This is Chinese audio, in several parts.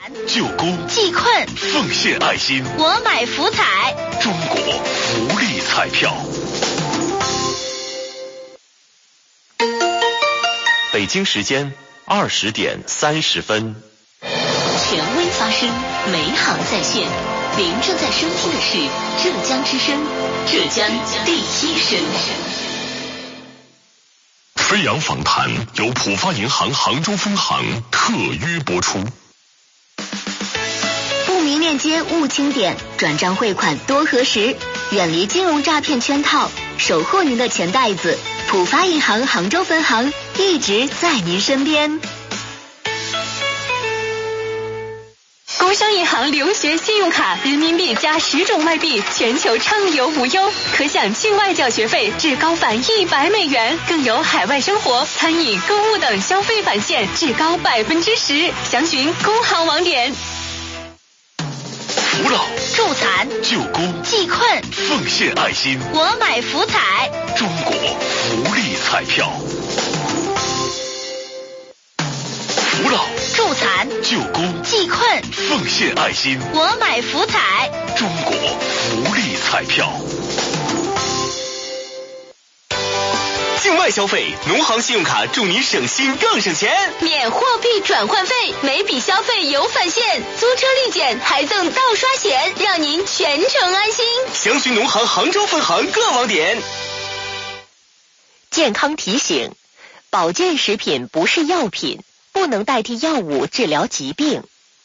救工济困奉献爱心， 我买福彩， 中国福利彩票。北京时间20点30分。 权威发声，美好在线。您正在收听的是浙江之声，浙江第一声。 飞扬访谈由浦发银行杭州分行特约播出。 不明链接勿清点，转账汇款多核实，远离金融诈骗圈套，守护您的钱袋子。浦发银行杭州分行一直在您身边。 工商银行留学信用卡，人民币加10种外币，全球畅游无忧，可享境外缴学费至高返100美元，更有海外生活、餐饮、购物等消费返现至高10%。详询工行网点。 扶老、 助残、 救工、 济困奉献爱心， 我买福彩， 中国福利彩票。扶老、 助残、 救工、 济困奉献爱心， 我买福彩， 中国福利彩票。境外消费，农行信用卡祝你省心更省钱， 免货币转换费，每笔消费有返现，租车立减还赠盗刷险，让您全程安心。 详询农行杭州分行各网点。 健康提醒：保健食品不是药品，不能代替药物治疗疾病。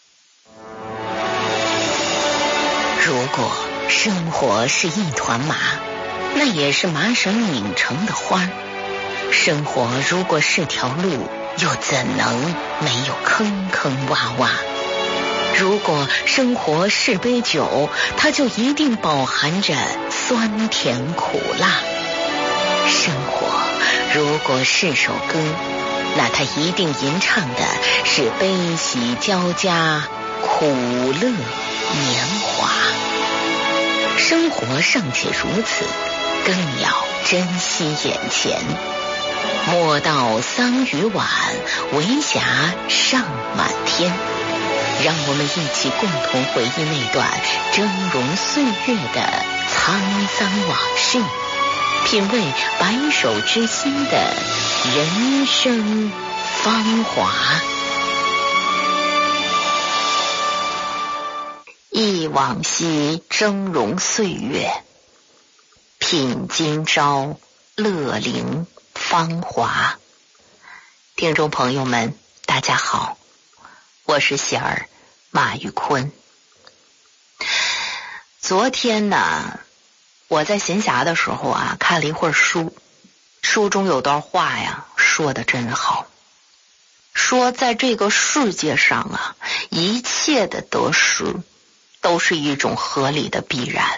如果生活是一团麻，那也是麻绳拧成的花。生活如果是条路，又怎能没有坑坑洼洼？如果生活是杯酒，它就一定饱含着酸甜苦辣。生活如果是首歌，那它一定吟唱的是悲喜交加，苦乐年华。生活尚且如此，更要珍惜眼前。莫道桑榆晚，为霞尚满天。让我们一起共同回忆那段峥嵘岁月的沧桑往事，品味白首之心的人生芳华。忆往昔峥嵘岁月，品今朝乐龄芳华。听众朋友们，大家好，我是贤儿马玉坤。昨天呢，我在闲暇的时候啊，看了一会儿书，书中有段话呀，说得真好。说在这个世界上啊，一切的得失都是一种合理的必然。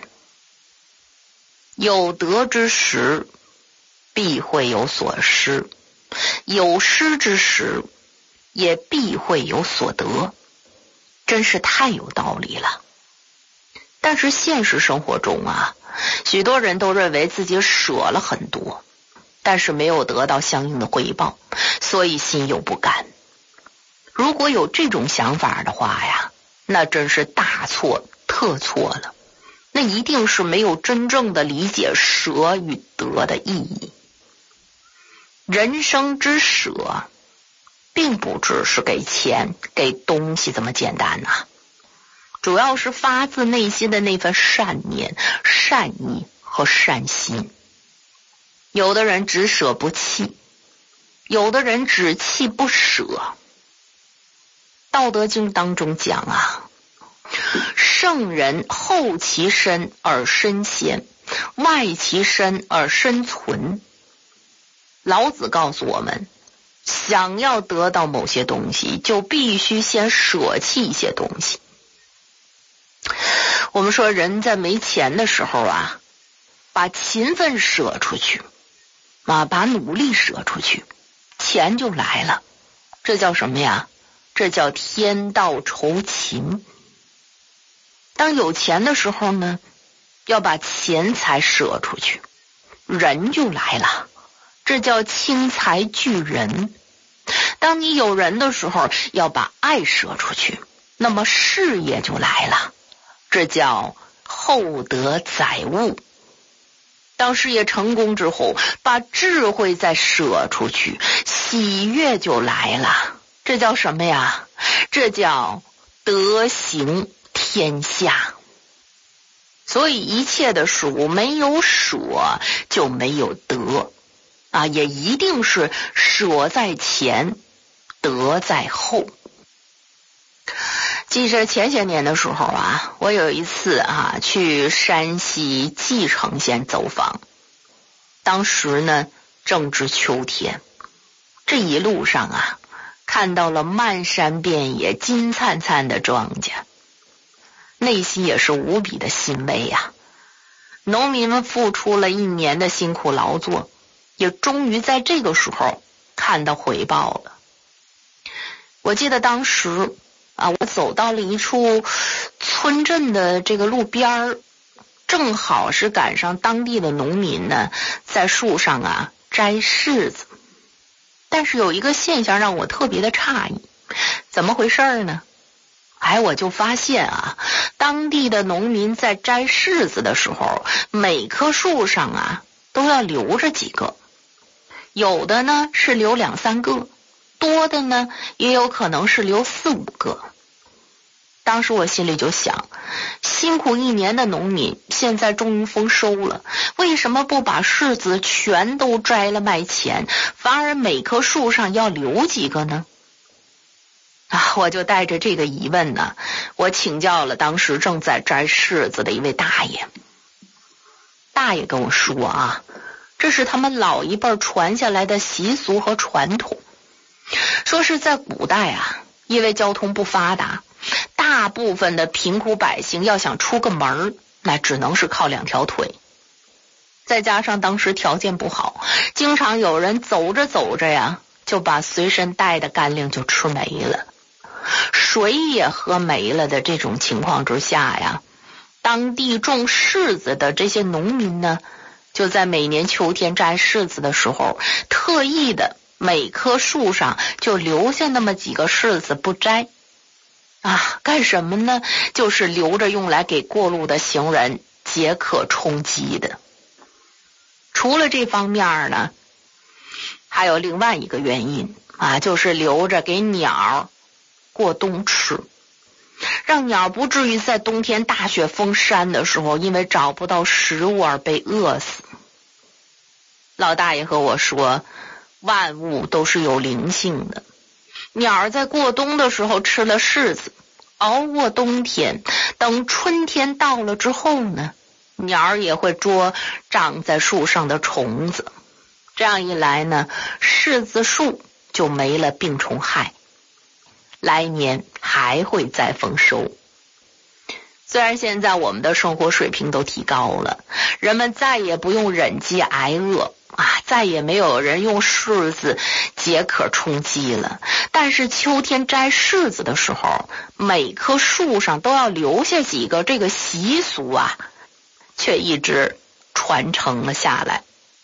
有得之时，必会有所失；有失之时，也必会有所得。真是太有道理了。但是现实生活中啊，许多人都认为自己舍了很多，但是没有得到相应的回报，所以心有不甘。如果有这种想法的话呀，那真是大错特错了。那一定是没有真正的理解舍与得的意义。人生之舍，并不只是给钱给东西这么简单啊，主要是发自内心的那份善念、善意和善心。有的人只舍不弃，有的人只弃不舍。道德经当中讲啊，圣人后其身而身先，外其身而身存。老子告诉我们，想要得到某些东西，就必须先舍弃一些东西。我们说人在没钱的时候啊，把勤奋舍出去啊，把努力舍出去，钱就来了。这叫什么呀？这叫天道酬勤。当有钱的时候呢，要把钱财舍出去，人就来了。这叫轻财聚人。当你有人的时候，要把爱舍出去， 那么事业就来了，这叫厚德载物。当事业成功之后，把智慧再舍出去，喜悦就来了，这叫什么呀？这叫德行天下。所以一切的事物没有舍就没有得啊，也一定是舍在前，德在后。记着前些年的时候啊，我有一次去山西蓟城县走访，当时呢正值秋天，这一路上看到了漫山遍野金灿灿的庄稼，内心也是无比的欣慰呀。农民们付出了1年的辛苦劳作，也终于在这个时候看到回报了。我记得当时我走到了一处村镇的这个路边，正好是赶上当地的农民呢在树上摘柿子。但是有一个现象让我特别的诧异，怎么回事呢？我就发现当地的农民在摘柿子的时候，每棵树上都要留着几个，有的呢是留2、3个，多的呢也有可能是留4、5个。当时我心里就想，辛苦1年的农民现在终于丰收了，为什么不把柿子全都摘了卖钱，反而每棵树上要留几个呢？我就带着这个疑问呢，我请教了当时正在摘柿子的一位大爷。大爷跟我说这是他们老一辈传下来的习俗和传统，说是在古代因为交通不发达，大部分的贫苦百姓要想出个门，那只能是靠2条腿。再加上当时条件不好，经常有人走着走着就把随身带的干粮就吃没了，水也喝没了的这种情况之下当地种柿子的这些农民呢，就在每年秋天摘柿子的时候，特意的每棵树上就留下那么几个柿子不摘干什么呢？就是留着用来给过路的行人解渴充饥的。除了这方面呢，还有另外一个原因就是留着给鸟过冬吃，让鸟不至于在冬天大雪封山的时候因为找不到食物而被饿死。老大爷和我说，万物都是有灵性的，鸟在过冬的时候吃了柿子，熬过冬天，等春天到了之后呢，鸟也会捉长在树上的虫子，这样一来呢，柿子树就没了病虫害，来年还会再丰收。虽然现在我们的生活水平都提高了，人们再也不用忍饥挨饿再也没有人用柿子解渴充饥了，但是秋天摘柿子的时候，每棵树上都要留下几个，这个习俗却一直传承了下来。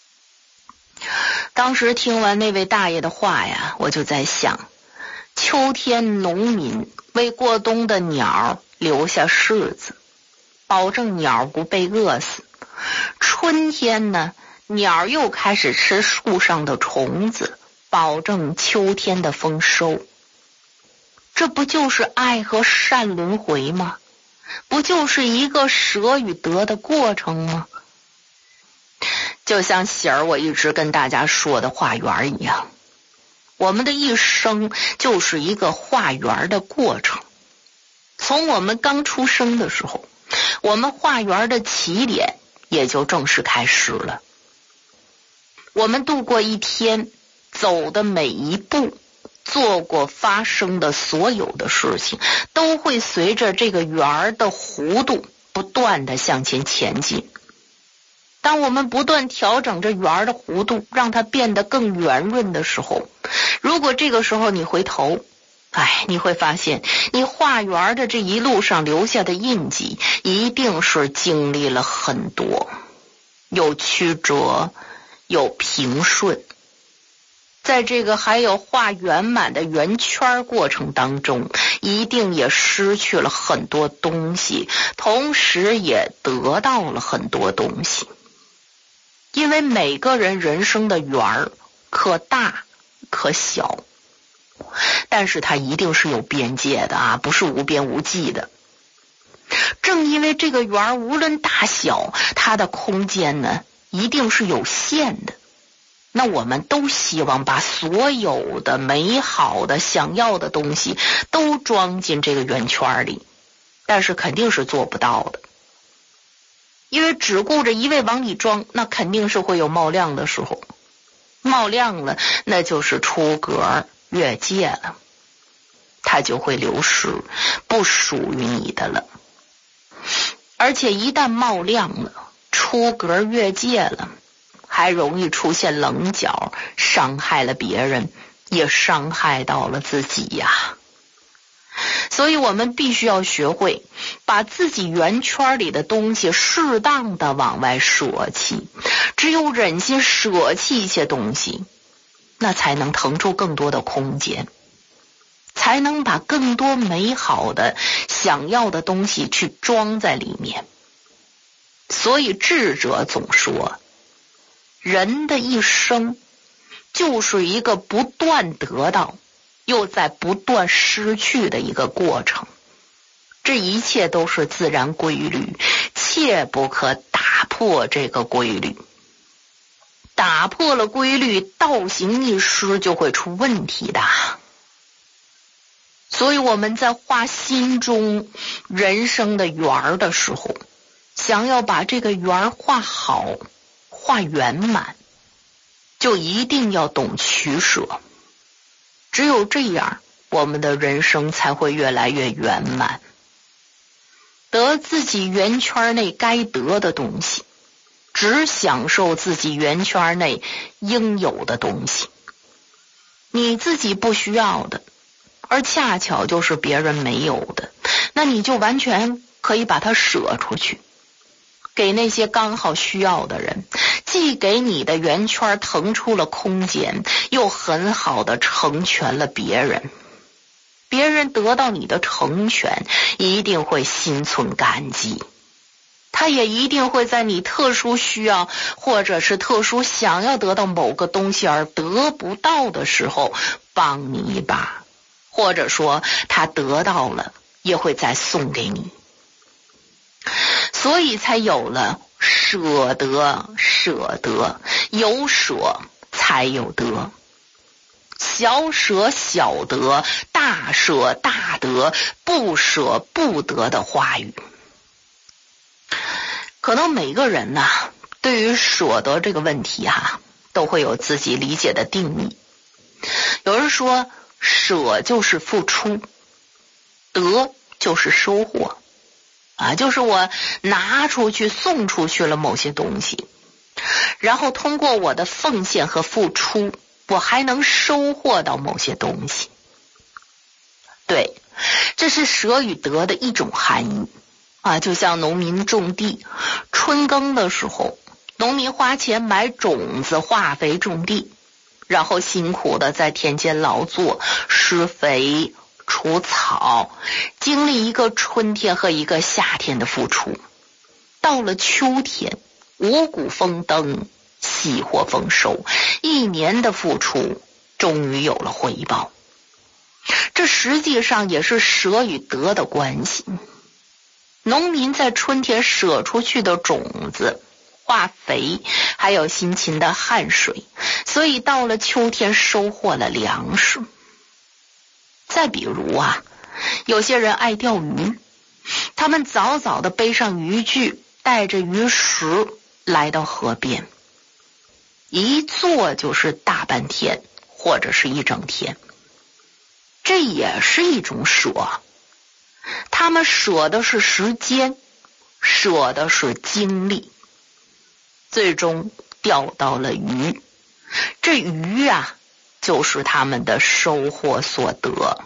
当时听完那位大爷的话我就在想，秋天农民为过冬的鸟留下柿子，保证鸟不被饿死。春天呢，鸟又开始吃树上的虫子，保证秋天的丰收。这不就是爱和善轮回吗？不就是一个舍与得的过程吗？就像喜儿我一直跟大家说的化缘一样，我们的一生就是一个化缘的过程。从我们刚出生的时候，我们化缘的起点也就正式开始了。我们度过一天，走的每一步，做过发生的所有的事情，都会随着这个圆的弧度不断的向前前进。当我们不断调整这圆的弧度，让它变得更圆润的时候，如果这个时候你回头，你会发现你化缘的这一路上留下的印记，一定是经历了很多，有曲折，有平顺。 在这个还有画圆满的圆圈过程当中，一定也失去了很多东西，同时也得到了很多东西。因为每个人人生的圆儿可大可小，但是它一定是有边界的啊，不是无边无际的。正因为这个圆儿无论大小，它的空间呢一定是有限的。那我们都希望把所有的美好的想要的东西都装进这个圆圈里，但是肯定是做不到的。因为只顾着一味往里装，那肯定是会有冒亮的时候，冒亮了那就是出格越界了，它就会流失，不属于你的了。而且一旦冒亮了，出格越界了，还容易出现棱角，伤害了别人，也伤害到了自己呀。所以我们必须要学会把自己圆圈里的东西适当的往外舍弃，只有忍心舍弃一些东西，那才能腾出更多的空间，才能把更多美好的想要的东西去装在里面。所以智者总说，人的一生就是一个不断得到又在不断失去的一个过程，这一切都是自然规律，切不可打破这个规律。打破了规律，倒行逆施就会出问题的。所以我们在画心中人生的圆儿的时候，想要把这个圆儿画好画圆满，就一定要懂取舍。只有这样，我们的人生才会越来越圆满，得自己圆圈内该得的东西，只享受自己圆圈内应有的东西。你自己不需要的，而恰巧就是别人没有的，那你就完全可以把它舍出去，给那些刚好需要的人，既给你的圆圈腾出了空间，又很好的成全了别人。别人得到你的成全，一定会心存感激，他也一定会在你特殊需要或者是特殊想要得到某个东西而得不到的时候帮你一把，或者说他得到了也会再送给你。所以才有了舍得，舍得，有舍才有得，小舍小得，大舍大得，不舍不得的话语。可能每个人呢，对于舍得这个问题都会有自己理解的定义。有人说，舍就是付出，得就是收获就是我拿出去送出去了某些东西，然后通过我的奉献和付出，我还能收获到某些东西。对，这是舍与得的一种含义就像农民种地，春耕的时候，农民花钱买种子化肥种地，然后辛苦的在田间劳作，施肥除草，经历一个春天和一个夏天的付出。到了秋天，五谷丰登，喜获丰收，一年的付出终于有了回报。这实际上也是舍与得的关系。农民在春天舍出去的种子、化肥，还有辛勤的汗水，所以到了秋天收获了粮食。再比如有些人爱钓鱼，他们早早的背上渔具，带着鱼食来到河边，一坐就是大半天或者是一整天，这也是一种舍。他们舍的是时间，舍的是精力，最终钓到了鱼，这鱼就是他们的收获所得。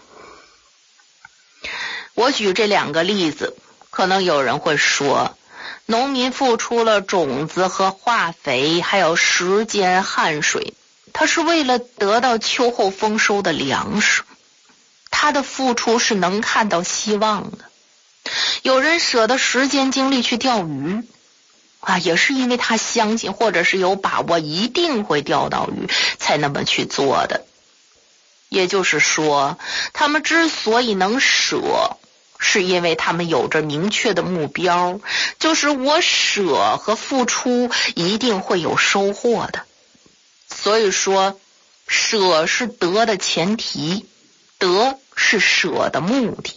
我举这两个例子，可能有人会说，农民付出了种子和化肥，还有时间汗水， 他是为了得到秋后丰收的粮食，他的付出是能看到希望的。有人舍得时间精力去钓鱼也是因为他相信或者是有把握一定会钓到鱼才那么去做的。也就是说，他们之所以能舍，是因为他们有着明确的目标，就是我舍和付出一定会有收获的。所以说，舍是得的前提，得是舍的目的。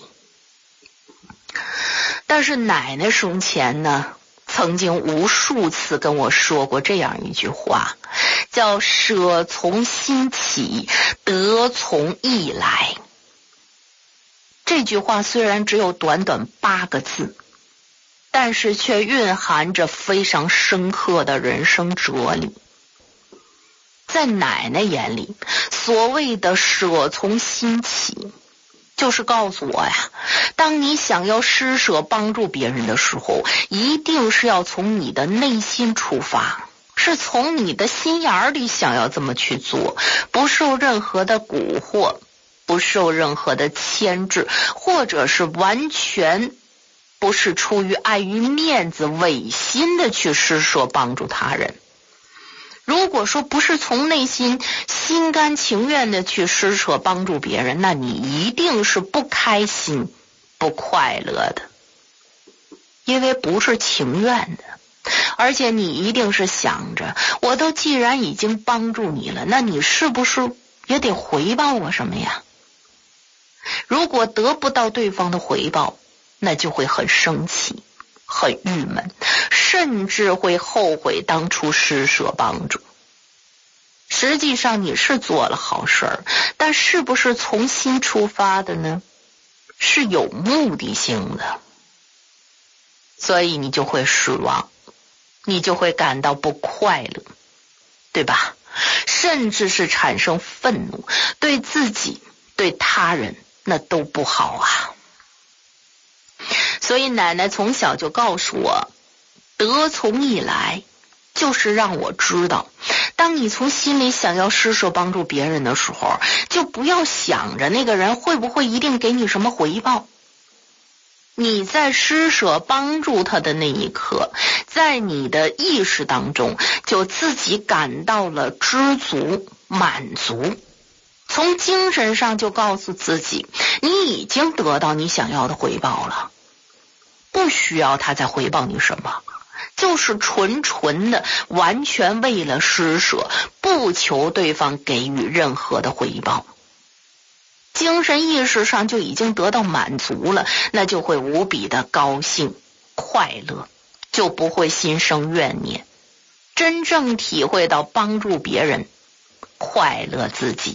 但是奶奶生前呢，曾经无数次跟我说过这样一句话，叫舍从心起，得从意来。这句话虽然只有短短8个字，但是却蕴含着非常深刻的人生哲理。在奶奶眼里，所谓的舍从心起，就是告诉我呀，当你想要施舍帮助别人的时候，一定是要从你的内心出发，是从你的心眼里想要这么去做，不受任何的蛊惑，不受任何的牵制，或者是完全不是出于碍于面子违心的去施舍帮助他人。如果说不是从内心心甘情愿的去施舍帮助别人，那你一定是不开心不快乐的，因为不是情愿的。而且你一定是想着，我都既然已经帮助你了，那你是不是也得回报我什么呀？如果得不到对方的回报，那就会很生气很郁闷，甚至会后悔当初施舍帮助。实际上你是做了好事儿，但是不是从心出发的呢？是有目的性的，所以你就会失望，你就会感到不快乐，对吧？甚至是产生愤怒，对自己对他人那都不好啊。所以奶奶从小就告诉我，得从意来，就是让我知道，当你从心里想要施舍帮助别人的时候，就不要想着那个人会不会一定给你什么回报。你在施舍帮助他的那一刻，在你的意识当中就自己感到了知足满足，从精神上就告诉自己，你已经得到你想要的回报了，不需要他再回报你什么，就是纯的完全为了施舍，不求对方给予任何的回报。精神意识上就已经得到满足了，那就会无比的高兴快乐，就不会心生怨念，真正体会到帮助别人快乐自己。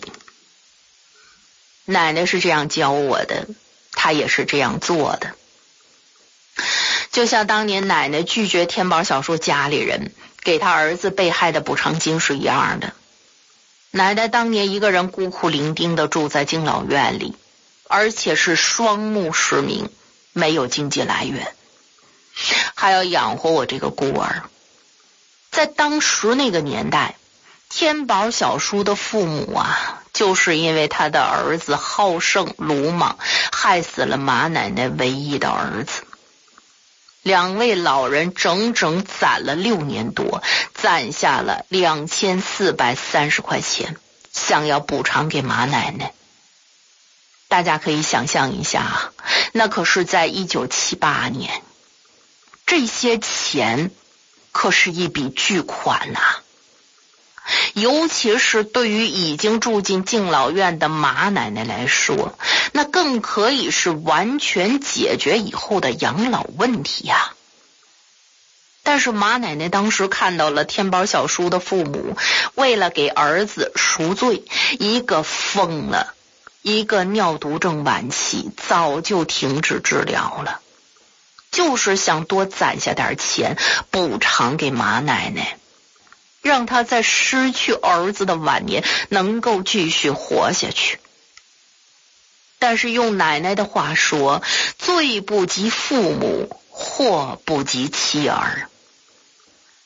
奶奶是这样教我的，她也是这样做的。就像当年奶奶拒绝天宝小叔家里人给他儿子被害的补偿金是一样的。奶奶当年一个人孤苦伶仃的住在敬老院里，而且是双目失明，没有经济来源，还要养活我这个孤儿。在当时那个年代，天宝小叔的父母就是因为他的儿子好胜鲁莽，害死了马奶奶唯一的儿子。两位老人整整攒了6年多，攒下了2430块钱，想要补偿给马奶奶。大家可以想象一下，那可是在1978年，这些钱可是一笔巨款啊！尤其是对于已经住进敬老院的马奶奶来说，那更可以是完全解决以后的养老问题啊。但是马奶奶当时看到了天宝小叔的父母为了给儿子赎罪，一个疯了，一个尿毒症晚期，早就停止治疗了，就是想多攒下点钱补偿给马奶奶，让他在失去儿子的晚年能够继续活下去。但是用奶奶的话说，罪不及父母，祸不及妻儿。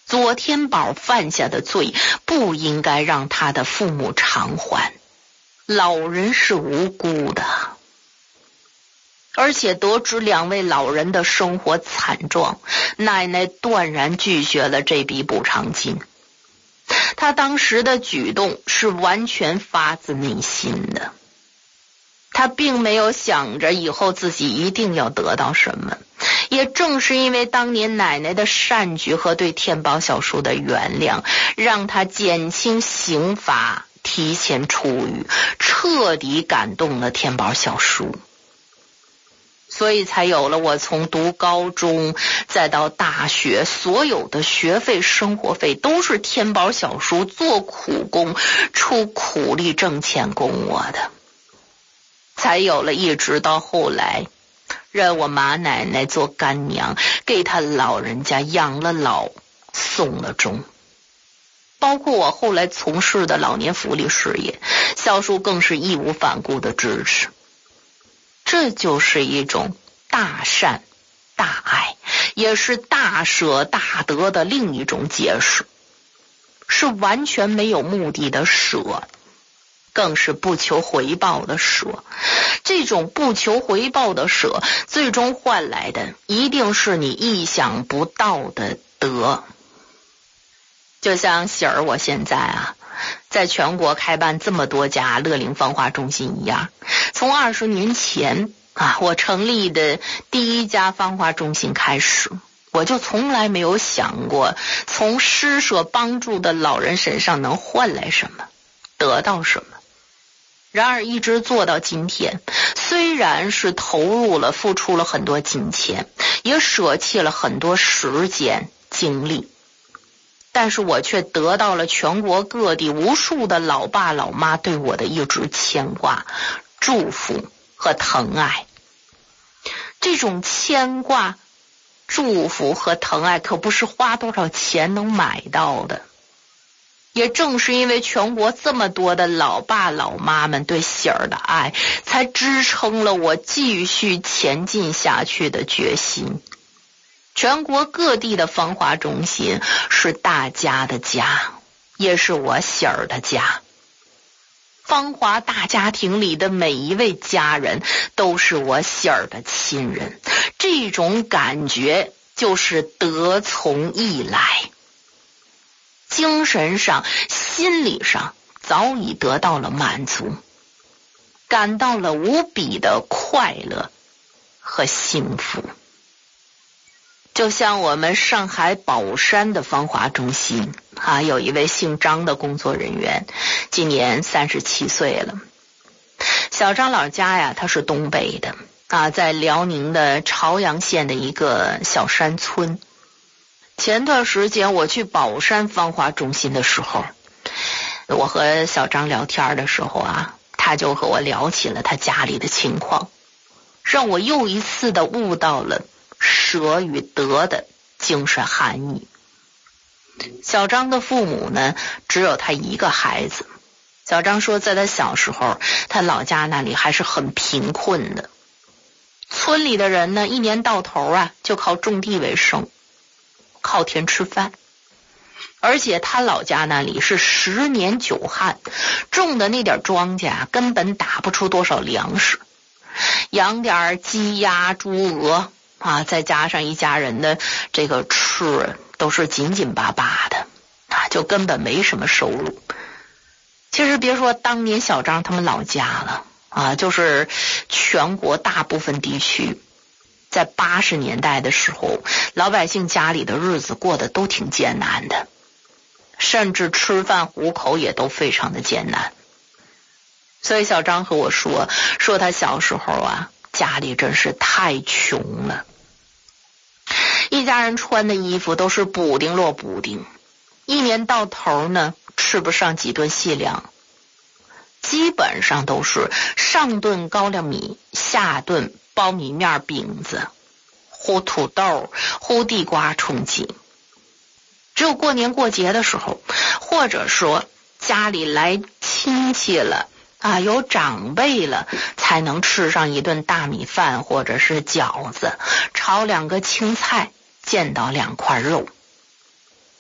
左天宝犯下的罪不应该让他的父母偿还，老人是无辜的。而且得知两位老人的生活惨状，奶奶断然拒绝了这笔补偿金。她当时的举动是完全发自内心的，她并没有想着以后自己一定要得到什么。也正是因为当年奶奶的善举和对天宝小叔的原谅，让她减轻刑罚，提前出狱，彻底感动了天宝小叔。所以才有了我从读高中再到大学，所有的学费生活费都是天宝小叔做苦工出苦力挣钱供我的，才有了一直到后来让我马奶奶做干娘，给他老人家养了老送了终。包括我后来从事的老年福利事业，小叔更是义无反顾的支持。这就是一种大善大爱，也是大舍大得的另一种解释，是完全没有目的的舍，更是不求回报的舍。这种不求回报的舍，最终换来的一定是你意想不到的得。就像喜儿我现在在全国开办这么多家乐龄芳华中心一样，从20年前我成立的第一家芳华中心开始，我就从来没有想过从施舍帮助的老人身上能换来什么，得到什么。然而一直做到今天，虽然是投入了付出了很多金钱，也舍弃了很多时间精力，但是我却得到了全国各地无数的老爸老妈对我的一直牵挂、祝福和疼爱。这种牵挂、祝福和疼爱可不是花多少钱能买到的。也正是因为全国这么多的老爸老妈们对喜儿的爱，才支撑了我继续前进下去的决心。全国各地的芳华中心是大家的家，也是我喜儿的家。芳华大家庭里的每一位家人都是我喜儿的亲人，这种感觉就是得从意来。精神上、心理上早已得到了满足，感到了无比的快乐和幸福。就像我们上海宝山的芳华中心有一位姓张的工作人员，今年37岁了。小张老家他是东北的在辽宁的朝阳县的一个小山村。前段时间我去宝山芳华中心的时候，我和小张聊天的时候他就和我聊起了他家里的情况，让我又一次的悟到了舍与得的精神含义。小张的父母呢，只有他一个孩子。小张说，在他小时候，他老家那里还是很贫困的，村里的人呢，一年到头就靠种地为生，靠天吃饭。而且他老家那里是10年9旱，种的那点庄稼根本打不出多少粮食，养点鸡鸭猪鹅再加上一家人的这个吃都是紧紧巴巴的就根本没什么收入。其实别说当年小张他们老家了就是全国大部分地区，在80年代的时候，老百姓家里的日子过得都挺艰难的，甚至吃饭糊口也都非常的艰难。所以小张和我说他小时候家里真是太穷了，一家人穿的衣服都是补丁落补丁，一年到头呢吃不上几顿细粮，基本上都是上顿高粱米，下顿苞米面饼子，烀土豆，烀地瓜充饥。只有过年过节的时候，或者说家里来亲戚了有长辈了，才能吃上一顿大米饭或者是饺子，炒2个青菜，见到2块肉。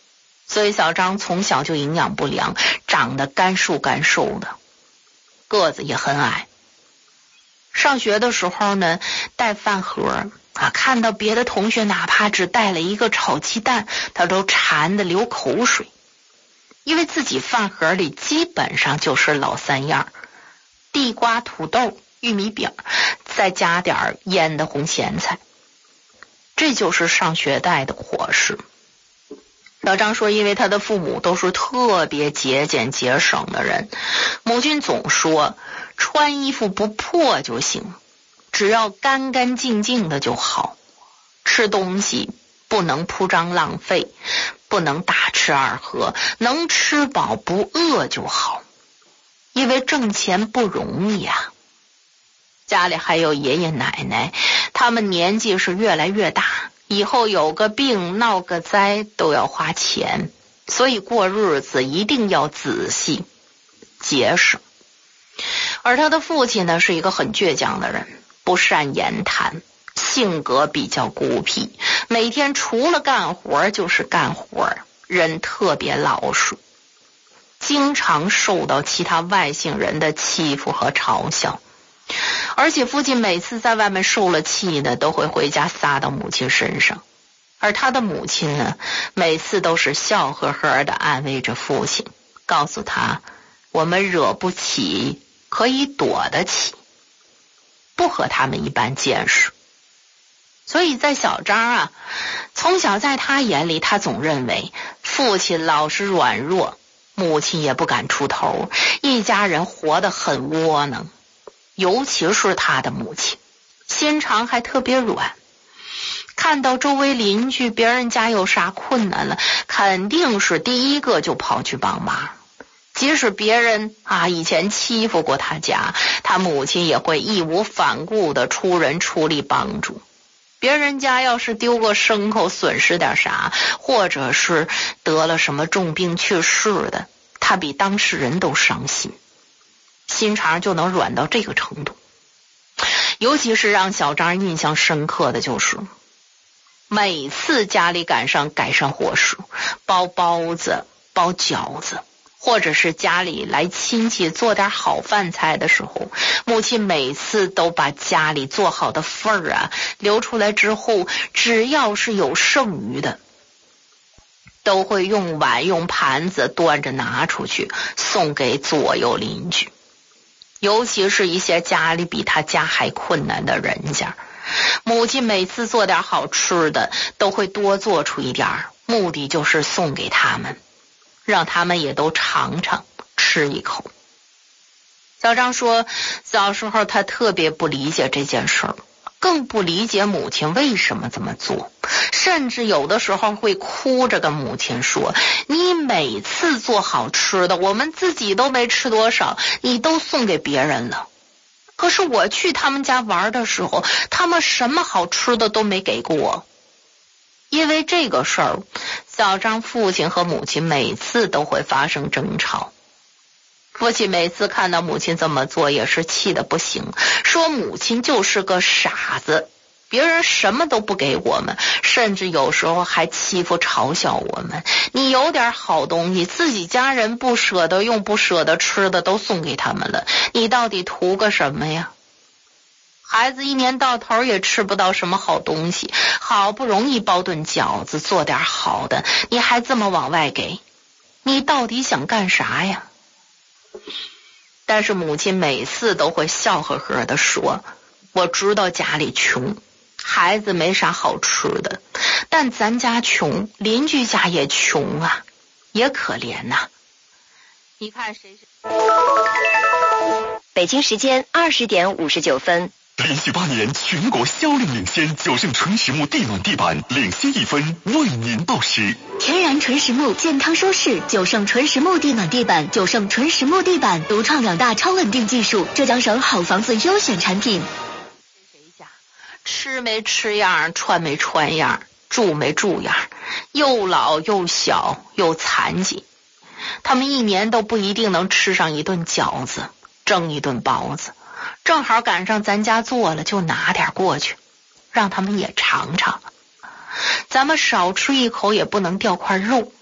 所以小张从小就营养不良，长得干瘦干瘦的，个子也很矮。上学的时候呢，带饭盒看到别的同学哪怕只带了一个炒鸡蛋，他都馋得流口水，因为自己饭盒里基本上就是老三样：地瓜、土豆、玉米饼，再加点腌的红咸菜。这就是上学带的伙食。小张说，因为他的父母都是特别节俭节省的人，母亲总说穿衣服不破就行，只要干干净净的就好，吃东西不能铺张浪费，不能大吃二喝，能吃饱不饿就好，因为挣钱不容易啊。家里还有爷爷奶奶，他们年纪是越来越大，以后有个病闹个灾都要花钱，所以过日子一定要仔细节省。而他的父亲呢，是一个很倔强的人，不善言谈，性格比较孤僻，每天除了干活就是干活，人特别老实，经常受到其他外姓人的欺负和嘲笑。而且父亲每次在外面受了气呢，都会回家撒到母亲身上，而他的母亲呢，每次都是笑呵呵地安慰着父亲，告诉他我们惹不起，可以躲得起，不和他们一般见识。所以在小张从小在他眼里，他总认为父亲老是软弱，母亲也不敢出头，一家人活得很窝囊。尤其是他的母亲，心肠还特别软，看到周围邻居别人家有啥困难了，肯定是第一个就跑去帮忙。即使别人以前欺负过他家，他母亲也会义无反顾的出人出力帮助。别人家要是丢个牲口损失点啥，或者是得了什么重病去世的，他比当事人都伤心，心肠就能软到这个程度。尤其是让小张印象深刻的就是，每次家里赶上改善伙食，包包子、包饺子，或者是家里来亲戚做点好饭菜的时候，母亲每次都把家里做好的份儿留出来之后，只要是有剩余的，都会用碗用盘子端着拿出去送给左右邻居。尤其是一些家里比他家还困难的人家，母亲每次做点好吃的都会多做出一点，目的就是送给他们，让他们也都尝尝吃一口。小张说，小时候他特别不理解这件事儿，更不理解母亲为什么这么做，甚至有的时候会哭着跟母亲说，你每次做好吃的，我们自己都没吃多少，你都送给别人了。可是我去他们家玩的时候，他们什么好吃的都没给过我。因为这个事儿，小张父亲和母亲每次都会发生争吵。父亲每次看到母亲这么做也是气得不行，说母亲就是个傻子，别人什么都不给我们，甚至有时候还欺负嘲笑我们。你有点好东西，自己家人不舍得用不舍得吃的都送给他们了，你到底图个什么呀？孩子一年到头也吃不到什么好东西，好不容易包顿饺子做点好的，你还这么往外给，你到底想干啥呀？但是母亲每次都会笑呵呵地说，我知道家里穷，孩子没啥好吃的，但咱家穷，邻居家也穷也可怜你看谁是。 北京时间20点59分。 连续8年全国销量领先，9胜纯实木地暖地板领先1分，为您报时。 天然纯实木，健康舒适，9胜纯实木地暖地板，9胜纯实木地板独创2大超稳定技术，浙江省好房子优选产品。 谁家吃没吃样，穿没穿样，住没住样，又老又小又残疾，他们一年都不一定能吃上一顿饺子，蒸一顿包子，正好赶上咱家做了，就拿点过去，让他们也尝尝。咱们少吃一口也不能掉块肉，他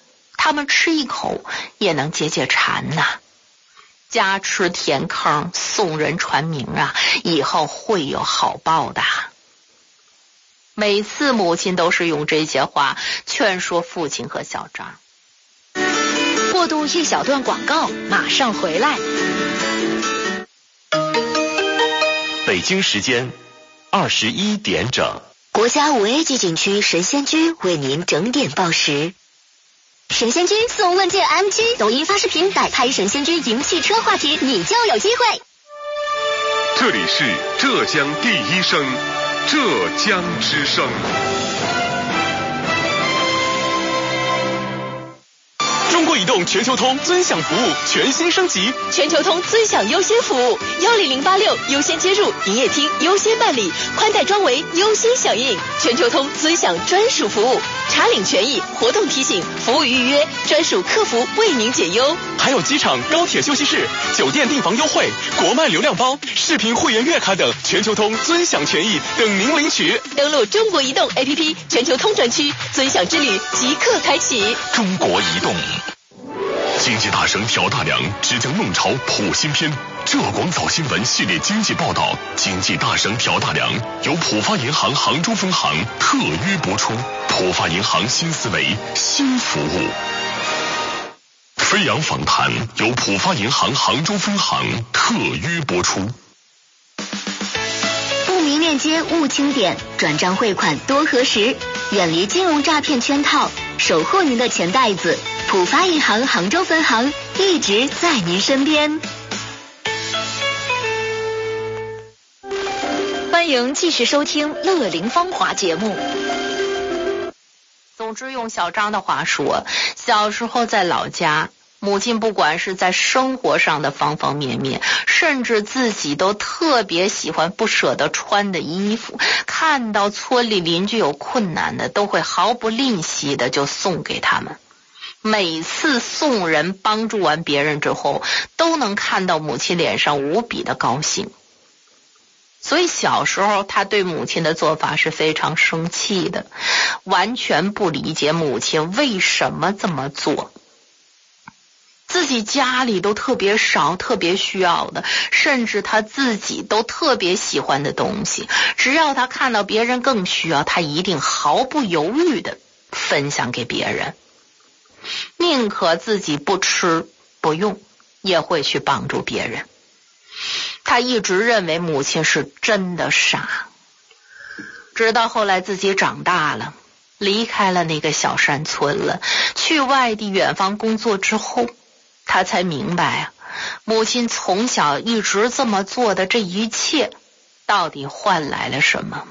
他们吃一口也能解解馋呐。家吃甜糠，宋人传名啊，以后会有好报的。每次母亲都是用这些话劝说父亲和小张。 过渡一小段广告，马上回来。 北京时间21点整。 国家5A 级景区神仙居为您整点报时。 神仙居送问界 MG， 抖音发视频摆拍神仙居赢汽车话题，你就有机会。 这里是浙江第一声，浙江之声。 中国移动全球通尊享服务全新升级， 全球通尊享优先服务，10086优先接入，营业厅优先办理，宽带装维优先响应。全球通尊享专属服务，查领权益、活动提醒、服务预约，专属客服为您解忧。 还有机场、高铁休息室、酒店订房优惠、国漫流量包、视频会员月卡等全球通尊享权益等您领取。 登录中国移动 APP 全球通专区，尊享之旅即刻开启。 中国移动。经济大声朴大梁即将弄潮普新篇，浙广早新闻系列经济报道，经济大声朴大梁由浦发银行杭州分行特约播出。浦发银行新思维新服务。飞扬访谈由浦发银行杭州分行特约播出。 不明链接勿清点，转账汇款多核实，远离金融诈骗圈套，守护您的钱袋子。浦发银行杭州分行一直在您身边。 欢迎继续收听《乐龄芳华》节目。 总之，用小张的话说，小时候在老家，母亲不管是在生活上的方方面面，甚至自己都特别喜欢不舍得穿的衣服，看到村里邻居有困难的，都会毫不吝惜的就送给他们。每次送人帮助完别人之后，都能看到母亲脸上无比的高兴。所以小时候他对母亲的做法是非常生气的，完全不理解母亲为什么这么做。自己家里都特别少，特别需要的，甚至他自己都特别喜欢的东西，只要他看到别人更需要，他一定毫不犹豫的分享给别人，宁可自己不吃不用，也会去帮助别人。他一直认为母亲是真的傻，直到后来自己长大了，离开了那个小山村了，去外地远方工作之后，他才明白啊，母亲从小一直这么做的这一切，到底换来了什么？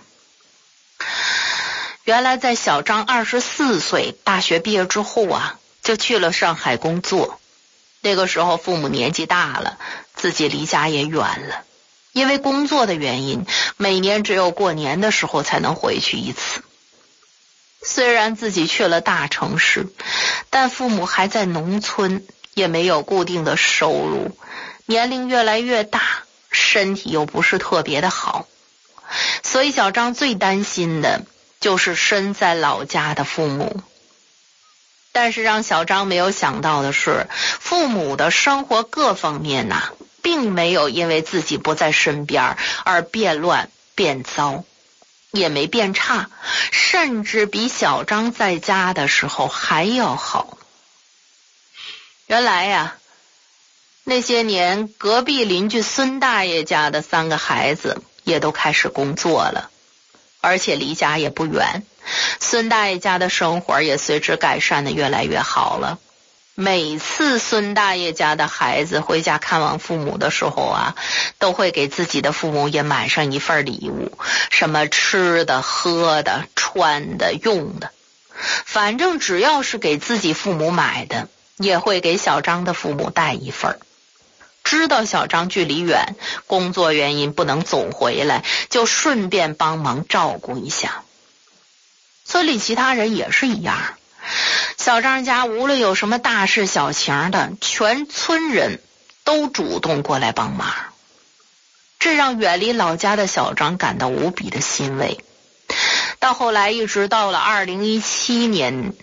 原来在小张24岁大学毕业之后啊，就去了上海工作。那个时候父母年纪大了，自己离家也远了，因为工作的原因，每年只有过年的时候才能回去一次。虽然自己去了大城市，但父母还在农村，也没有固定的收入，年龄越来越大，身体又不是特别的好，所以小张最担心的就是身在老家的父母。但是让小张没有想到的是，父母的生活各方面呐，并没有因为自己不在身边而变乱变糟，也没变差，甚至比小张在家的时候还要好。原来呀，那些年隔壁邻居孙大爷家的3个孩子也都开始工作了，而且离家也不远，孙大爷家的生活也随之改善的越来越好了。每次孙大爷家的孩子回家看望父母的时候啊，都会给自己的父母也买上一份礼物，什么吃的、喝的、穿的、用的，反正只要是给自己父母买的，也会给小张的父母带一份。知道小张距离远，工作原因不能总回来，就顺便帮忙照顾一下。村里其他人也是一样，小张家无论有什么大事小情的，全村人都主动过来帮忙，这让远离老家的小张感到无比的欣慰。到后来一直到了2017年，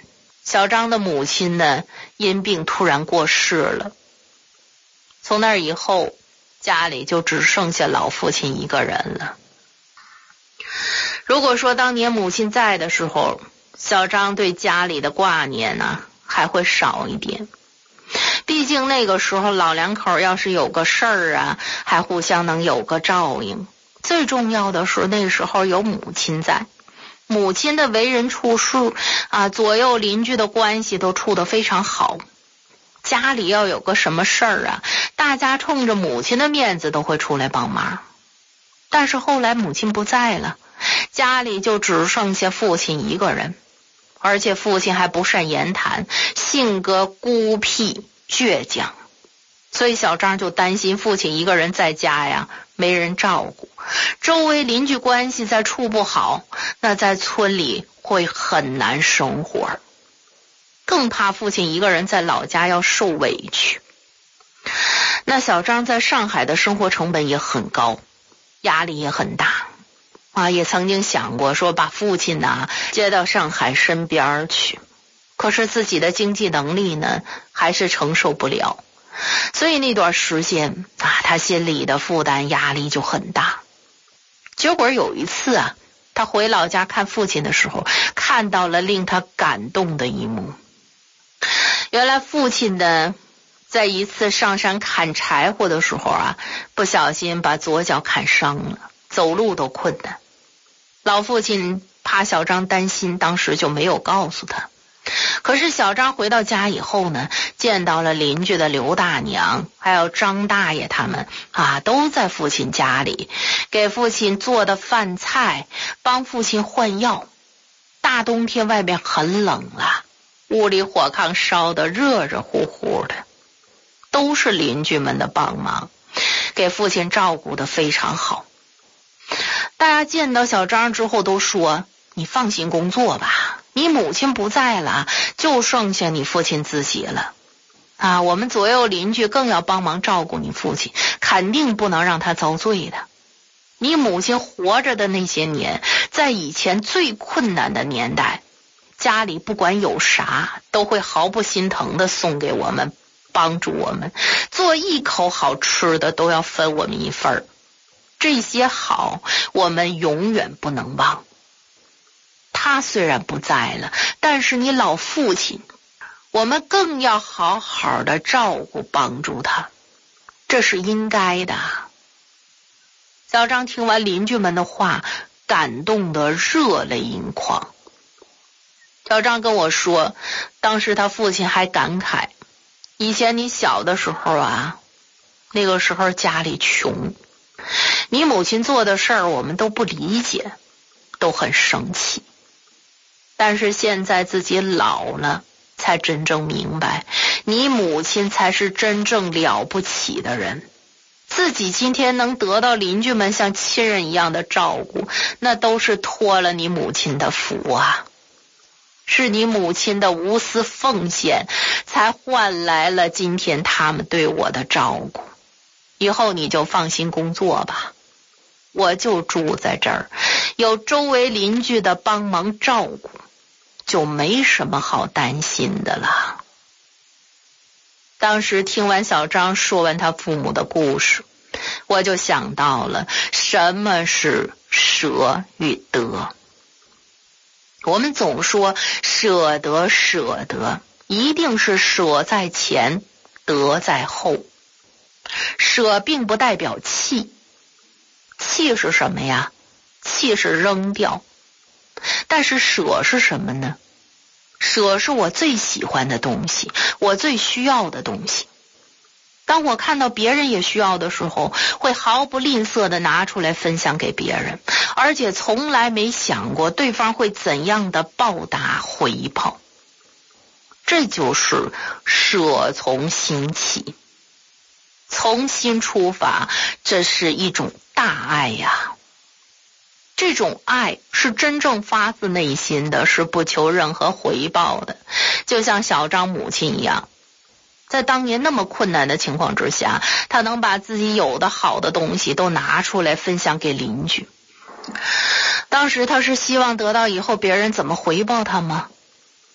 小张的母亲呢，因病突然过世了。从那以后，家里就只剩下老父亲一个人了。如果说当年母亲在的时候，小张对家里的挂念呢，还会少一点。毕竟那个时候老两口要是有个事儿啊，还互相能有个照应。最重要的是那时候有母亲在，母亲的为人处事啊，左右邻居的关系都处得非常好。家里要有个什么事儿啊，大家冲着母亲的面子都会出来帮忙。但是后来母亲不在了，家里就只剩下父亲一个人，而且父亲还不善言谈，性格孤僻倔强，所以小张就担心父亲一个人在家呀，没人照顾，周围邻居关系再处不好，那在村里会很难生活，更怕父亲一个人在老家要受委屈。那小张在上海的生活成本也很高，压力也很大啊，也曾经想过说把父亲呢接到上海身边去，可是自己的经济能力呢还是承受不了，所以那段时间啊，他心里的负担压力就很大。结果有一次啊，他回老家看父亲的时候，看到了令他感动的一幕。原来父亲呢在一次上山砍柴火的时候啊，不小心把左脚砍伤了，走路都困难。老父亲怕小张担心，当时就没有告诉他。可是小张回到家以后呢，见到了邻居的刘大娘还有张大爷他们啊，都在父亲家里给父亲做的饭菜，帮父亲换药。大冬天外面很冷了，屋里火炕烧得热热乎乎的，都是邻居们的帮忙，给父亲照顾得非常好。大家见到小张之后都说，你放心工作吧，你母亲不在了，就剩下你父亲自己了啊！我们左右邻居更要帮忙照顾你父亲，肯定不能让他遭罪的。你母亲活着的那些年，在以前最困难的年代，家里不管有啥都会毫不心疼的送给我们，帮助我们，做一口好吃的都要分我们一份儿。这些好我们永远不能忘。他虽然不在了，但是你老父亲，我们更要好好的照顾帮助他，这是应该的。小张听完邻居们的话，感动得热泪盈眶。小张跟我说，当时他父亲还感慨，以前你小的时候啊，那个时候家里穷，你母亲做的事儿我们都不理解，都很生气。但是现在自己老了，才真正明白，你母亲才是真正了不起的人。自己今天能得到邻居们像亲人一样的照顾，那都是托了你母亲的福啊。是你母亲的无私奉献，才换来了今天他们对我的照顾。以后你就放心工作吧，我就住在这儿，有周围邻居的帮忙照顾，就没什么好担心的了。当时听完小张说完他父母的故事，我就想到了什么是舍与得。我们总说舍得舍得，一定是舍在前，得在后。舍并不代表弃，弃是什么呀？弃是扔掉。但是舍是什么呢？舍是我最喜欢的东西，我最需要的东西。当我看到别人也需要的时候，会毫不吝啬地拿出来分享给别人，而且从来没想过对方会怎样的报答回报。这就是舍从心起，从心出发，这是一种大爱呀。这种爱是真正发自内心的，是不求任何回报的。就像小张母亲一样，在当年那么困难的情况之下，他能把自己有的好的东西都拿出来分享给邻居。当时他是希望得到以后别人怎么回报他吗？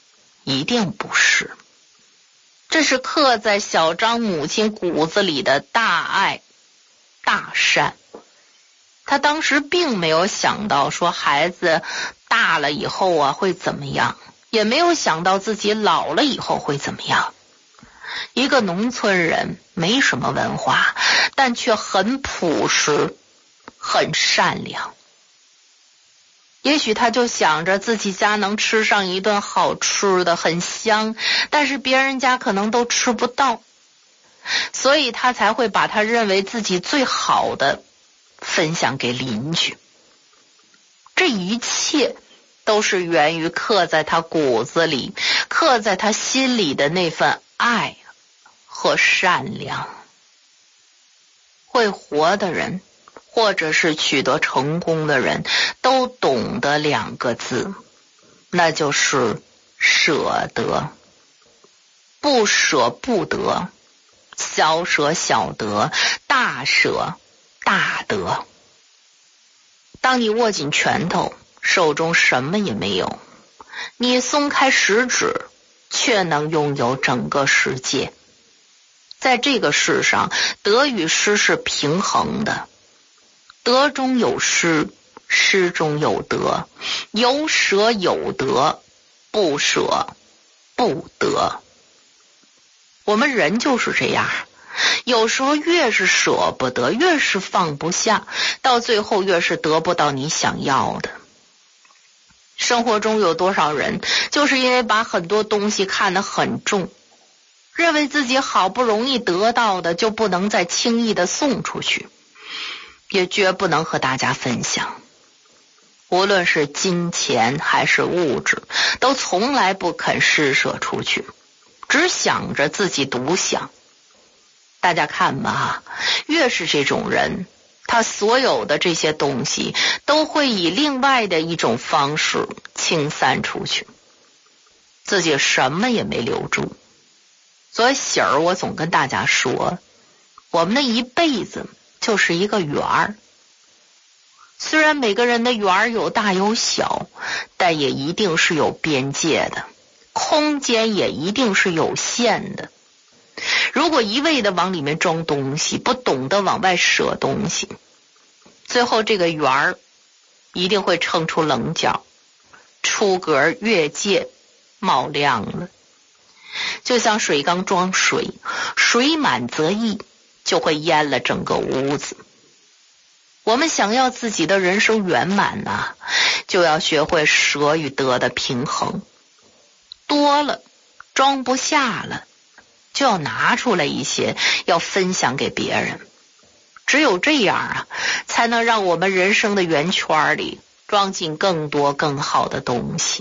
一定不是。这是刻在小张母亲骨子里的大爱大善。他当时并没有想到说孩子大了以后啊会怎么样，也没有想到自己老了以后会怎么样。一个农村人，没什么文化，但却很朴实，很善良。也许他就想着自己家能吃上一顿好吃的，很香，但是别人家可能都吃不到，所以他才会把他认为自己最好的分享给邻居。这一切都是源于刻在他骨子里、刻在他心里的那份爱和善良。会活的人，或者是取得成功的人，都懂得2个字，那就是舍得。不舍不得，小舍小得，大舍大得。当你握紧拳头，手中什么也没有，你松开食指，却能拥有整个世界。在这个世上，得与失是平衡的，得中有失，失中有得，有舍有得，不舍不得。我们人就是这样，有时候越是舍不得，越是放不下，到最后越是得不到你想要的。生活中有多少人就是因为把很多东西看得很重，认为自己好不容易得到的就不能再轻易的送出去，也绝不能和大家分享。无论是金钱还是物质，都从来不肯施舍出去，只想着自己独享。大家看吧，越是这种人，他所有的这些东西都会以另外的一种方式倾散出去，自己什么也没留住。所以喜儿我总跟大家说，我们的一辈子就是一个圆儿。虽然每个人的圆儿有大有小，但也一定是有边界的，空间也一定是有限的。如果一味的往里面装东西，不懂得往外舍东西，最后这个圆儿一定会撑出棱角，出格越界，冒亮了。就像水缸装水，水满则溢，就会淹了整个屋子。我们想要自己的人生圆满啊，就要学会舍与得的平衡。多了，装不下了，就要拿出来一些，要分享给别人。只有这样啊，才能让我们人生的圆圈里装进更多更好的东西。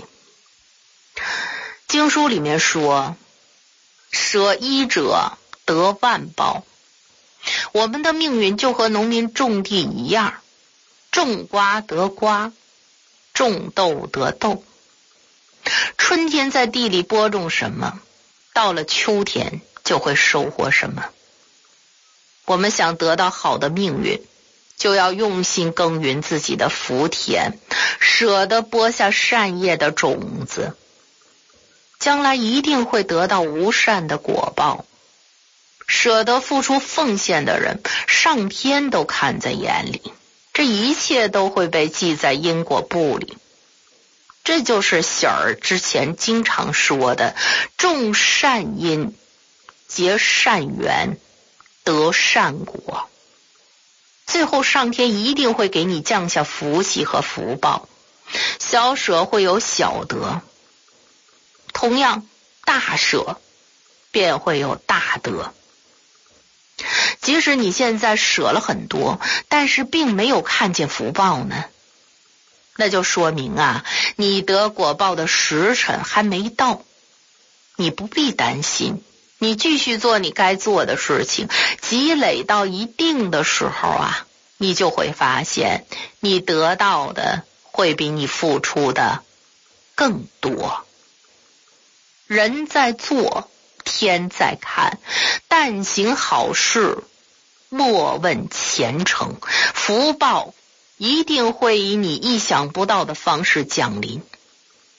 经书里面说，舍一者得万报。我们的命运就和农民种地一样，种瓜得瓜，种豆得豆。春天在地里播种什么，到了秋天就会收获什么。我们想得到好的命运，就要用心耕耘自己的福田，舍得播下善业的种子，将来一定会得到无善的果报。舍得付出奉献的人，上天都看在眼里，这一切都会被记在因果簿里。这就是喜儿之前经常说的，种善因，结善缘，得善果。最后上天一定会给你降下福气和福报，小舍会有小得，同样大舍便会有大得。即使你现在舍了很多，但是并没有看见福报呢，那就说明啊，你得果报的时辰还没到。你不必担心，你继续做你该做的事情，积累到一定的时候啊，你就会发现你得到的会比你付出的更多。人在做，天在看，但行好事，莫问前程，福报一定会以你意想不到的方式降临。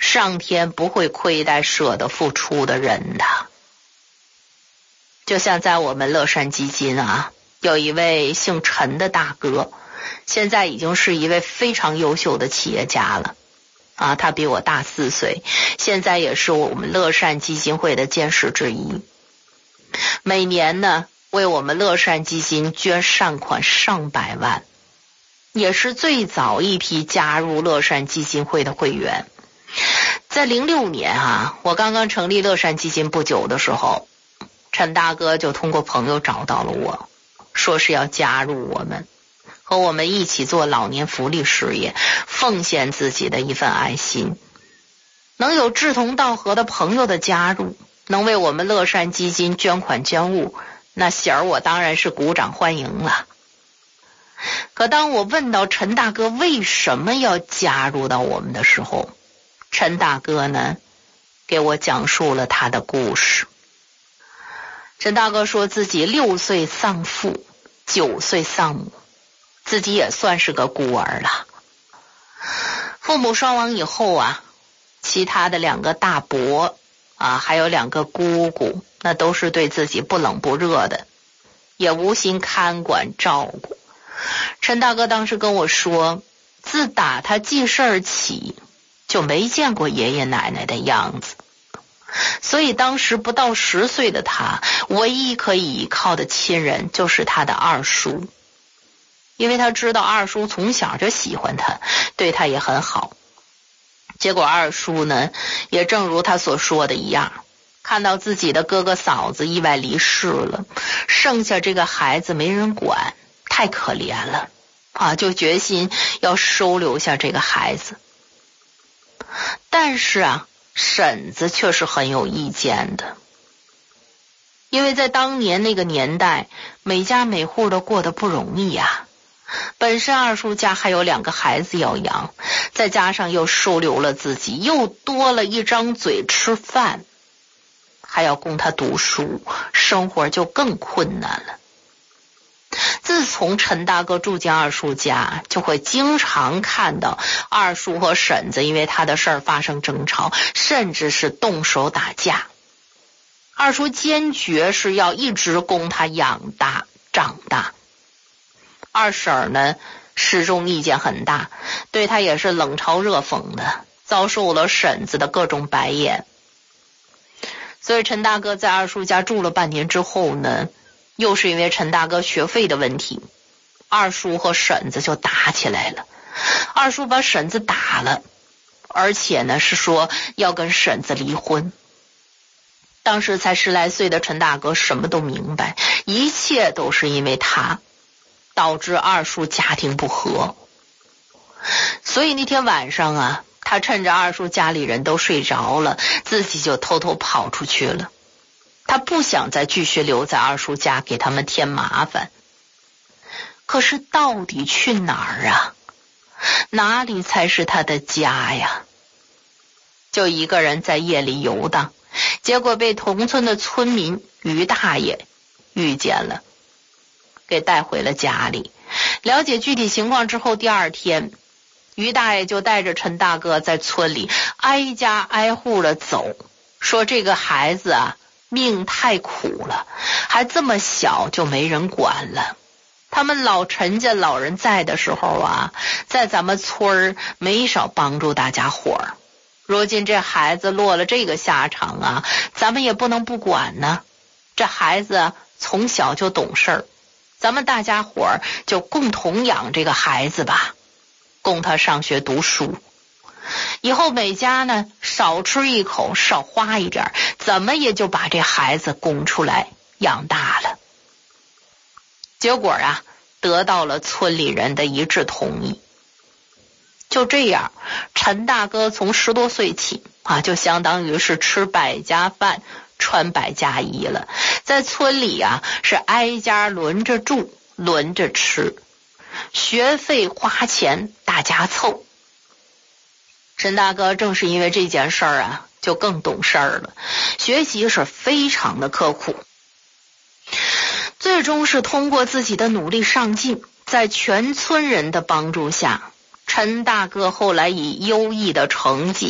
上天不会亏待舍得付出的人的。就像在我们乐善基金啊，有一位姓陈的大哥，现在已经是一位非常优秀的企业家了啊，他比我大4岁，现在也是我们乐善基金会的监事之一。每年呢，为我们乐善基金捐善款上百万，也是最早一批加入乐善基金会的会员。在06年啊，我刚刚成立乐善基金不久的时候，陈大哥就通过朋友找到了我，说是要加入我们，和我们一起做老年福利事业，奉献自己的一份爱心。能有志同道合的朋友的加入，能为我们乐善基金捐款捐物，那喜儿我当然是鼓掌欢迎了。可当我问到陈大哥为什么要加入到我们的时候，陈大哥呢，给我讲述了他的故事。陈大哥说自己6岁丧父，9岁丧母，自己也算是个孤儿了。父母双亡以后啊，其他的2个大伯啊，还有2个姑姑，那都是对自己不冷不热的，也无心看管照顾。陈大哥当时跟我说，自打他记事儿起，就没见过爷爷奶奶的样子。所以当时不到10岁的他，唯一可以依靠的亲人就是他的二叔，因为他知道二叔从小就喜欢他，对他也很好。结果二叔呢，也正如他所说的一样，看到自己的哥哥嫂子意外离世了，剩下这个孩子没人管，太可怜了啊，就决心要收留下这个孩子。但是啊，婶子却是很有意见的，因为在当年那个年代，每家每户都过得不容易啊。本身二叔家还有2个孩子要养，再加上又收留了自己，又多了一张嘴吃饭，还要供他读书，生活就更困难了。自从陈大哥住进二叔家，就会经常看到二叔和婶子因为他的事儿发生争吵，甚至是动手打架。二叔坚决是要一直供他养大长大。二婶儿呢，始终意见很大，对他也是冷嘲热讽的，遭受了婶子的各种白眼。所以陈大哥在二叔家住了半年之后呢，又是因为陈大哥学费的问题，二叔和婶子就打起来了。二叔把婶子打了，而且呢是说要跟婶子离婚。当时才10来岁的陈大哥什么都明白，一切都是因为他导致二叔家庭不和。所以那天晚上啊，他趁着二叔家里人都睡着了，自己就偷偷跑出去了。他不想再继续留在二叔家给他们添麻烦。可是到底去哪儿啊？哪里才是他的家呀？就一个人在夜里游荡，结果被同村的村民于大爷遇见了，给带回了家里。了解具体情况之后，第2天于大爷就带着陈大哥在村里挨家挨户的走，说这个孩子啊命太苦了，还这么小就没人管了。他们老陈家老人在的时候啊，在咱们村儿没少帮助大家伙儿。如今这孩子落了这个下场啊，咱们也不能不管呢。这孩子从小就懂事儿，咱们大家伙儿就共同养这个孩子吧，供他上学读书。以后每家呢少吃一口，少花一点，怎么也就把这孩子供出来养大了。结果啊，得到了村里人的一致同意。就这样，陈大哥从10多岁起啊，就相当于是吃百家饭，穿百家衣了。在村里啊，是挨家轮着住，轮着吃，学费花钱大家凑。陈大哥正是因为这件事儿啊，就更懂事儿了，学习是非常的刻苦。最终是通过自己的努力上进，在全村人的帮助下，陈大哥后来以优异的成绩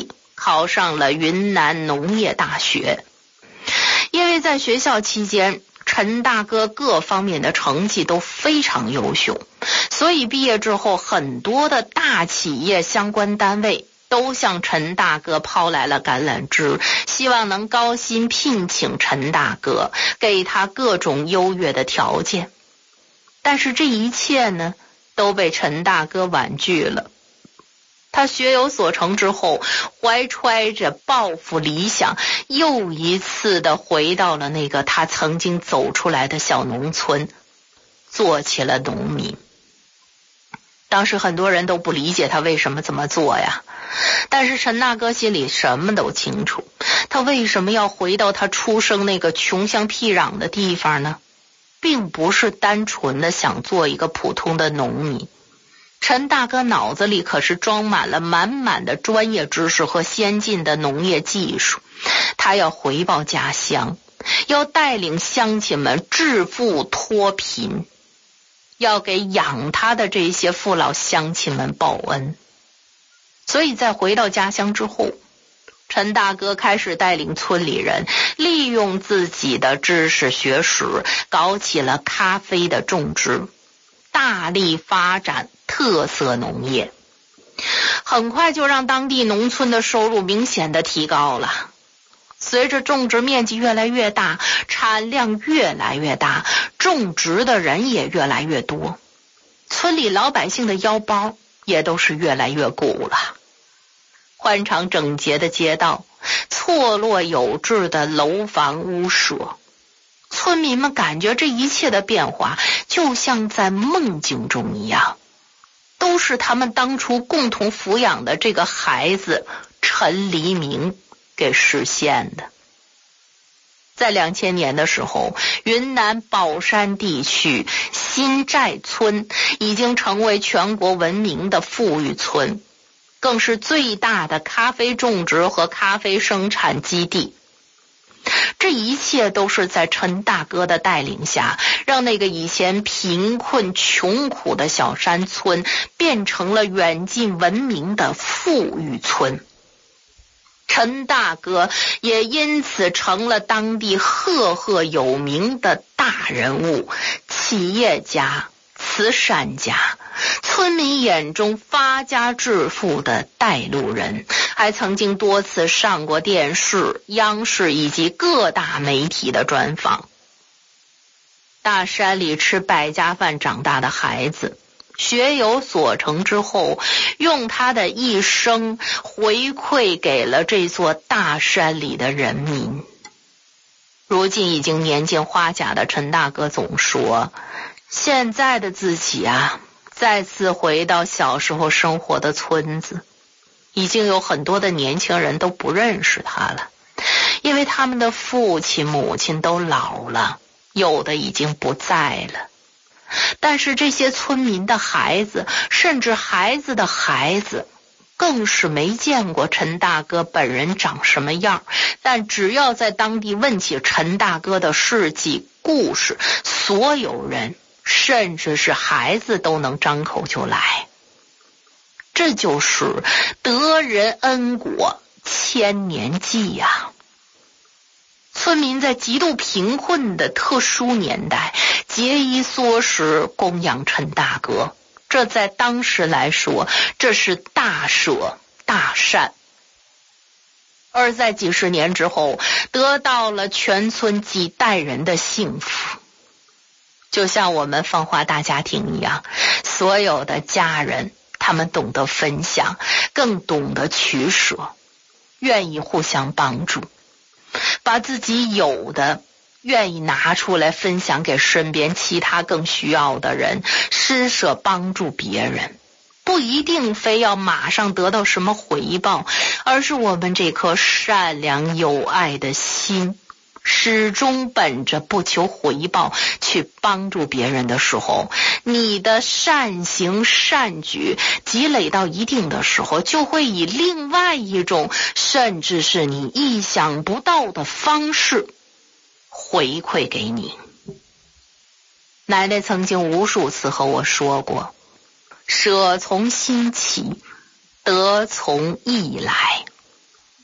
考上了云南农业大学。因为在学校期间，陈大哥各方面的成绩都非常优秀，所以毕业之后，很多的大企业相关单位都向陈大哥抛来了橄榄枝，希望能高薪聘请陈大哥，给他各种优越的条件。但是这一切呢，都被陈大哥婉拒了。他学有所成之后，怀揣着抱负理想，又一次的回到了那个他曾经走出来的小农村，做起了农民。当时很多人都不理解他为什么这么做呀，但是陈大哥心里什么都清楚，他为什么要回到他出生那个穷乡僻壤的地方呢？并不是单纯的想做一个普通的农民，陈大哥脑子里可是装满了满满的专业知识和先进的农业技术。他要回报家乡，要带领乡亲们致富脱贫，要给养他的这些父老乡亲们报恩。所以在回到家乡之后，陈大哥开始带领村里人利用自己的知识学识，搞起了咖啡的种植，大力发展特色农业，很快就让当地农村的收入明显的提高了。随着种植面积越来越大，产量越来越大，种植的人也越来越多，村里老百姓的腰包也都是越来越鼓了。宽敞整洁的街道，错落有致的楼房屋舍，村民们感觉这一切的变化就像在梦境中一样，都是他们当初共同抚养的这个孩子陈黎明给实现的。在2000年的时候，云南保山地区新寨村已经成为全国闻名的富裕村，更是最大的咖啡种植和咖啡生产基地。这一切都是在陈大哥的带领下，让那个以前贫困穷苦的小山村变成了远近闻名的富裕村。陈大哥也因此成了当地赫赫有名的大人物、企业家、慈善家，村民眼中发家致富的带路人，还曾经多次上过电视、央视以及各大媒体的专访。大山里吃百家饭长大的孩子，学有所成之后，用他的一生回馈给了这座大山里的人民。如今已经年近花甲的陈大哥总说，现在的自己啊，再次回到小时候生活的村子，已经有很多的年轻人都不认识他了，因为他们的父亲母亲都老了，有的已经不在了。但是这些村民的孩子，甚至孩子的孩子，更是没见过陈大哥本人长什么样，但只要在当地问起陈大哥的事迹故事，所有人甚至是孩子都能张口就来。这就是得人恩果千年计呀。村民在极度贫困的特殊年代节衣缩食供养陈大哥，这在当时来说，这是大舍大善。而在几十年之后，得到了全村几代人的幸福。就像我们芳华大家庭一样，所有的家人他们懂得分享，更懂得取舍，愿意互相帮助，把自己有的愿意拿出来分享给身边其他更需要的人，施舍帮助别人，不一定非要马上得到什么回报，而是我们这颗善良有爱的心始终本着不求回报去帮助别人的时候，你的善行善举积累到一定的时候，就会以另外一种甚至是你意想不到的方式回馈给你。奶奶曾经无数次和我说过，舍从心起，得从意来。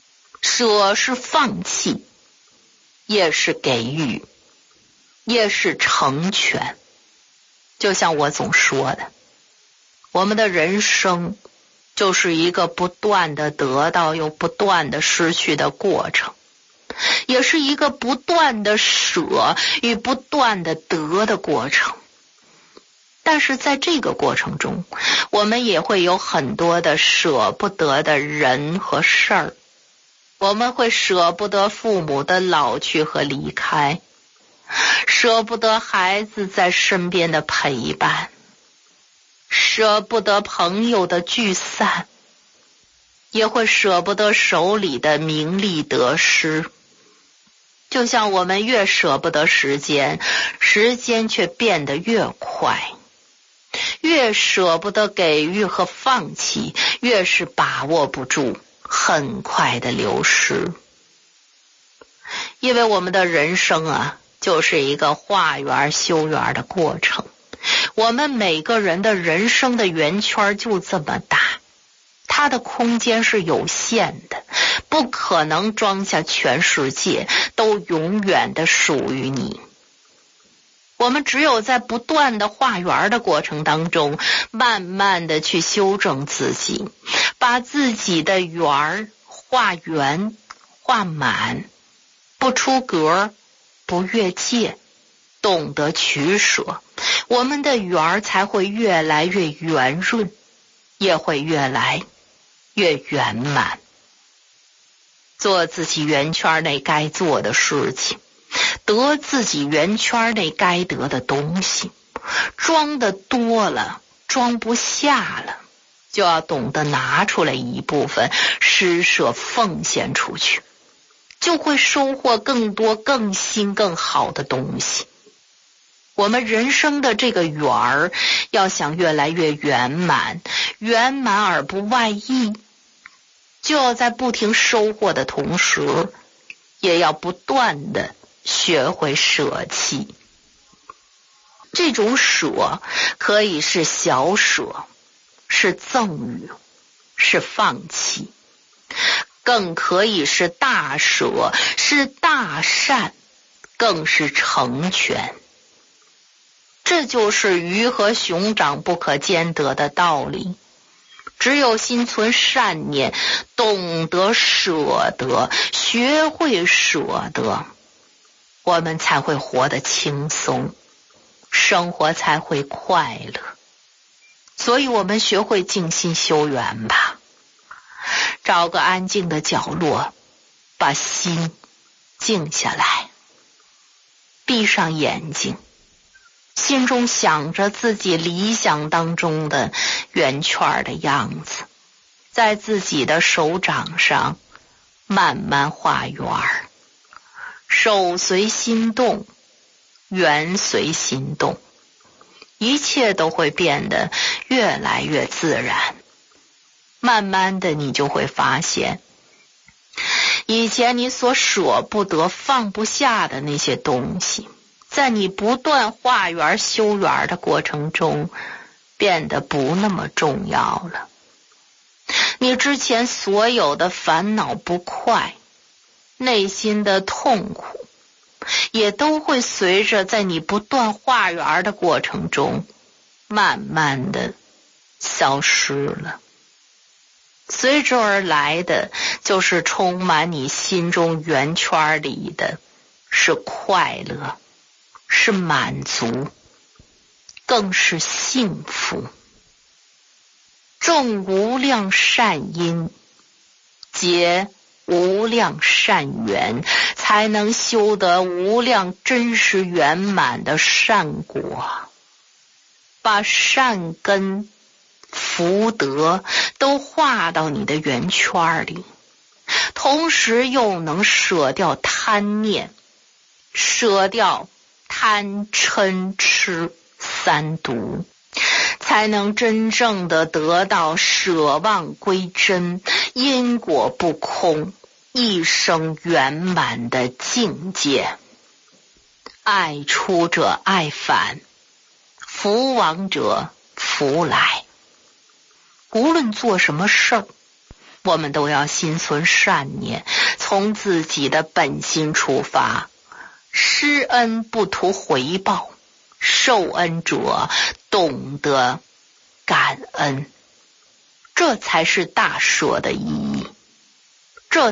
舍是放弃，也是给予，也是成全。就像我总说的，我们的人生就是一个不断的得到又不断的失去的过程，也是一个不断的舍与不断的得的过程。但是在这个过程中，我们也会有很多的舍不得的人和事儿。我们会舍不得父母的老去和离开，舍不得孩子在身边的陪伴，舍不得朋友的聚散，也会舍不得手里的名利得失。就像我们越舍不得时间，时间却变得越快。越舍不得给予和放弃，越是把握不住，很快的流失。因为我们的人生就是一个化缘修缘的过程。我们每个人的人生的圆圈就这么大，它的空间是有限的，不可能装下全世界，都永远的属于你。我们只有在不断的化缘的过程当中，慢慢的去修正自己，把自己的缘化圆化满，不出格，不越界，懂得取舍，我们的缘才会越来越圆润，也会越来越圆满。做自己圆圈内该做的事情，得自己圆圈内该得的东西。装的多了，装不下了，就要懂得拿出来一部分，施舍奉献出去，就会收获更多更新更好的东西。我们人生的这个圆儿，要想越来越圆满，圆满而不外溢，就要在不停收获的同时，也要不断的学会舍弃。这种舍可以是小舍，是赠与，是放弃，更可以是大舍，是大善，更是成全。这就是鱼和熊掌不可兼得的道理。只有心存善念，懂得舍得，学会舍得，我们才会活得轻松，生活才会快乐。所以我们学会静心修缘吧，找个安静的角落，把心静下来，闭上眼睛，心中想着自己理想当中的圆圈的样子，在自己的手掌上慢慢画圆，手随心动，圆随心动，一切都会变得越来越自然。慢慢的你就会发现，以前你所舍不得放不下的那些东西，在你不断化缘修缘的过程中变得不那么重要了。你之前所有的烦恼不快，内心的痛苦，也都会随着在你不断化缘的过程中慢慢的消失了。随之而来的就是充满你心中圆圈里的是快乐，是满足，更是幸福。种无量善因，结无量善缘，才能修得无量真实圆满的善果。把善根福德都化到你的圆圈里，同时又能舍掉贪念，舍掉贪嗔痴三毒，才能真正的得到舍妄归真，因果不空，一生圆满的境界。爱出者爱返，福往者福来。无论做什么事儿，我们都要心存善念， 从自己的本心出发，施恩不图回报，受恩者懂得感恩，这才是大舍的意义。